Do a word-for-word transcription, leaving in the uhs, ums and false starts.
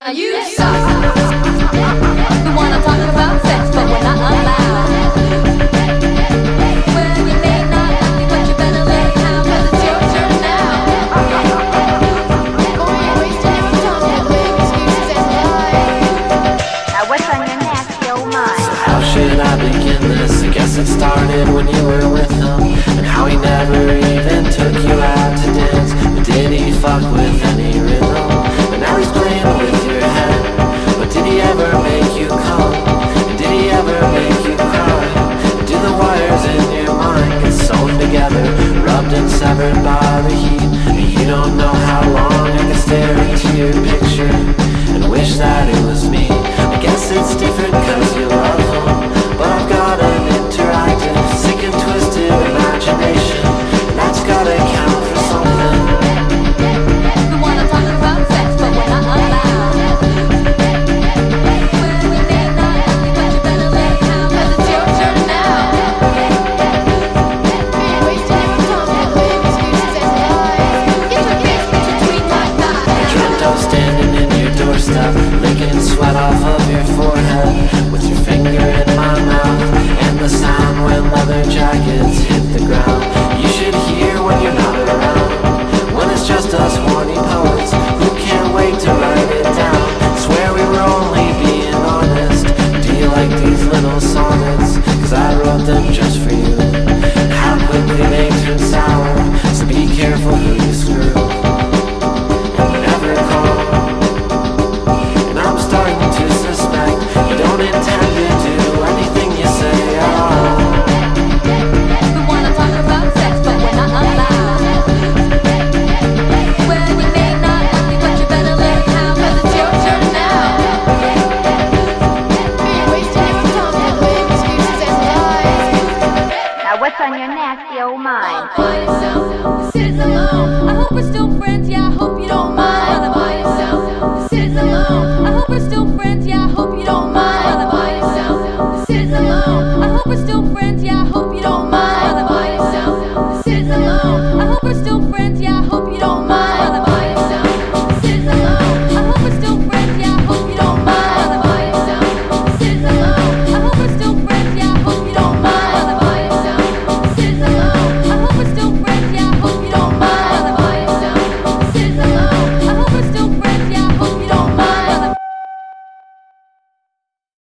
You suck. We wanna talk about sex, but we're not allowed. Well, you may not like me, but you better lay down, 'cause it's your turn now. Oh, you're wasting your time with excuses and lies. Now what's on your nasty old mind? So how should I begin this? I guess it started when you were with him, and how he never even took you out to dance. But did he fuck with